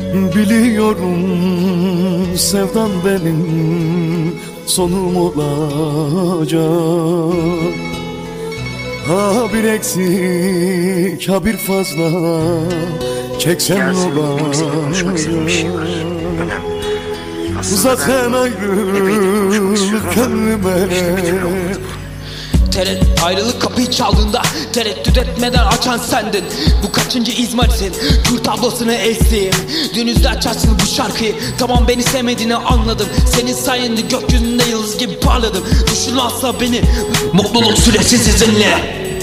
Biliyorum sevdan benim sonum olacak. Ha bir eksik ha bir fazla çeksem olacak. Zaten ayrılık kendime. Ayrılık kapıyı çaldığında tereddüt etmeden açan sendin. Bu kaçıncı İzmarit'in Kürt tablasını ezdiğim. Dünüzde açarsın bu şarkıyı. Tamam, beni sevmediğini anladım. Senin sayende gökyüzünde yıldız gibi parladım. Düşün asla beni, mutluluk süresi sizinle.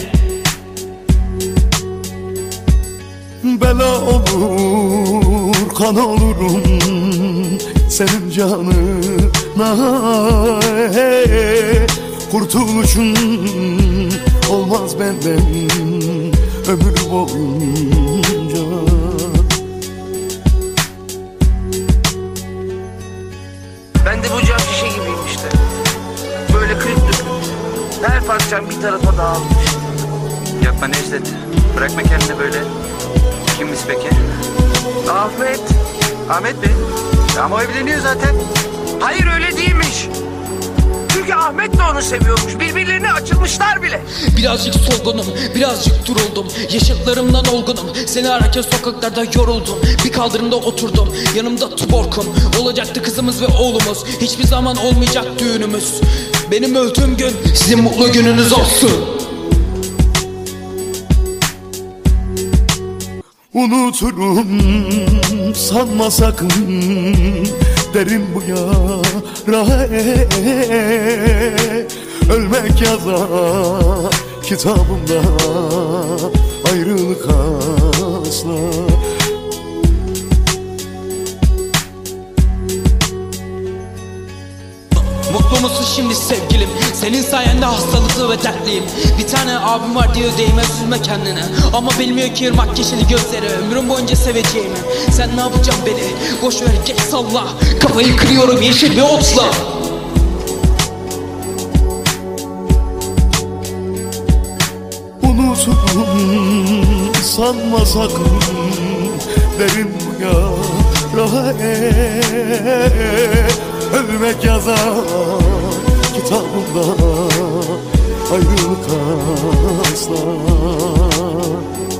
Bela olur, kan olurum senin canına. Kurtuluşun olmaz benden ömür boyunca. Ben de bu cam şişe gibiyim işte. Böyle kırık dökük. Her parçam bir tarafa dağılmış. Yapma Necdet. Bırakma kendini böyle. Kimmiş peki? Ahmet. Ahmet mi? Ama o evleniyor zaten. Hayır, öyle değilmiş. Çünkü Ahmet de onu seviyormuş. Birbirlerine açılmışlar bile. Birazcık solgunum, birazcık duruldum. Yaşıtlarımdan olgunum. Seni ararken sokaklarda yoruldum. Bir kaldırımda oturdum, yanımda tuborkum. Olacaktı kızımız ve oğlumuz. Hiçbir zaman olmayacak düğünümüz. Benim öldüğüm gün sizin mutlu gününüz olsun. Unuturum sanma sakın derin bu yara. Ölmek yazar kitabımda, ayrılık asla. Mutlu musun şimdi sevgilim? Senin sayende hastalıklı ve dertliyim. Bir tane abim var diyor değmez üzme kendine. Ama bilmiyor ki ırmak yeşili gözleri ömrüm boyunca seveceğimi. Sen ne yapacaksın beni? Boş ver, geç salla. Kafayı kırıyorum yeşil bir otla. Unuturum sanma sakın derin bu yara. Ölmek yazar kitabımda, ayrılık asla.